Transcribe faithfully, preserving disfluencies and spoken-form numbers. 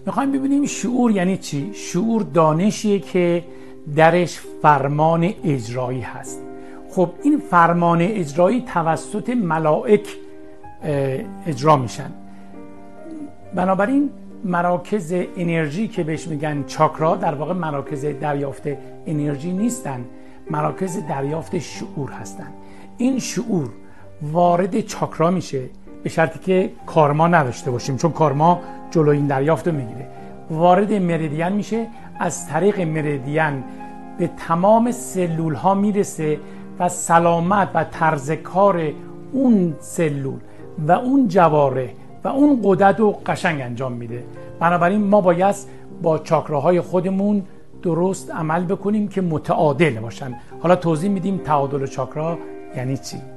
میخوایم ببینیم شعور یعنی چی؟ شعور دانشیه که درش فرمان اجرایی هست. خب این فرمان اجرایی توسط ملائک اجرا میشن. بنابراین مراکز انرژی که بهش میگن چاکرا در واقع مراکز دریافت انرژی نیستن، مراکز دریافت شعور هستن. این شعور وارد چاکرا میشه به شرطی که کارما نداشته باشیم، چون کارما جلوی این دریافت رو میگیره. وارد مریدین میشه، از طریق مریدین به تمام سلول ها میرسه و سلامت و طرز کار اون سلول و اون جواره و اون غدد رو قشنگ انجام میده. بنابراین ما باید با چاکراهای خودمون درست عمل بکنیم که متعادل باشن. حالا توضیح میدیم تعادل چاکرا یعنی چی.